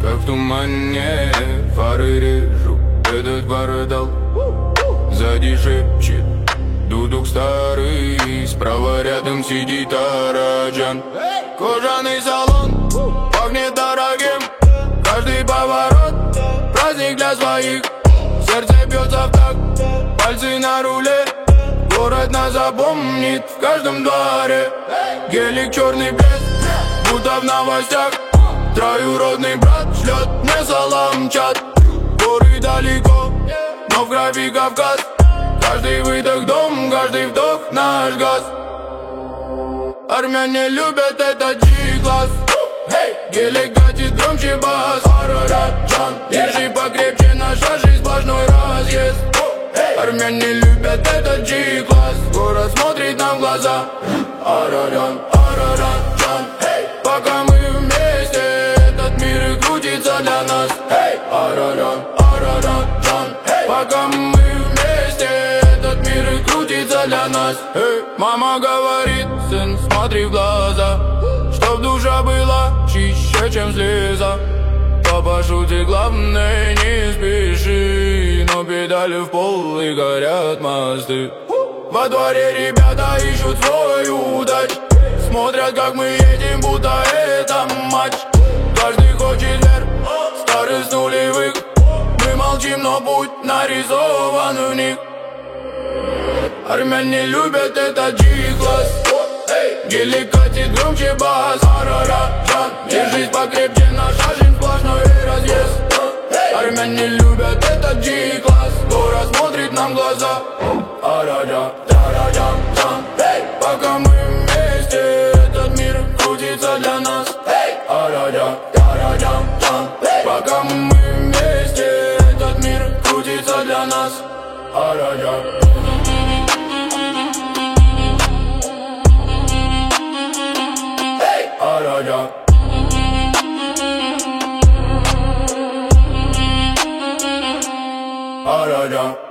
как в тумане фары режу этот квартал. Сзади шепчет дудук старый, справа рядом сидит Араджан. Кожаный салон пахнет дорогим, каждый поворот праздник для своих. Сердце бьется в такт, пальцы на руле. Город нас запомнит в каждом дворе. Гелик черный блеск, будто в новостях. Троюродный брат шлет мне салам чат. Горы далеко, но в крови Кавказ. Каждый выдох дом, каждый вдох наш газ. Армяне любят этот G-класс. Гелик катит громче бас. Араджан, держи покрепче, наша жизнь сплошной разъезд. Армяне любят этот G-класс. Город смотрит нам в глаза. Араджан, Араджан, пока мы вместе, этот мир и крутится для нас. Араджан, Араджан, пока мы вместе, этот мир и крутится для нас. Мама говорит, сын, смотри в глаза, чтоб душа была чище, чем слеза. Папа шутит, главное не спеши, но педали в пол и горят мосты. Во дворе ребята ищут свою удачу, смотрят, как мы едем, будто это матч. Каждый хочет вверх, старый с нулевых. Мы молчим, но путь нарисован в них. Армяне любят этот G-класс. Гелик катит громче бас. Араджан, держись покрепче, наша жизнь сплошной разъезд. Армяне любят этот G-класс. Город смотрит нам в глаза. Араджан, Араджан, пока мы вместе, этот мир крутится для нас. Араджан, Араджан, пока мы вместе, этот мир крутится для нас. Араджан. Араджан. Араджан.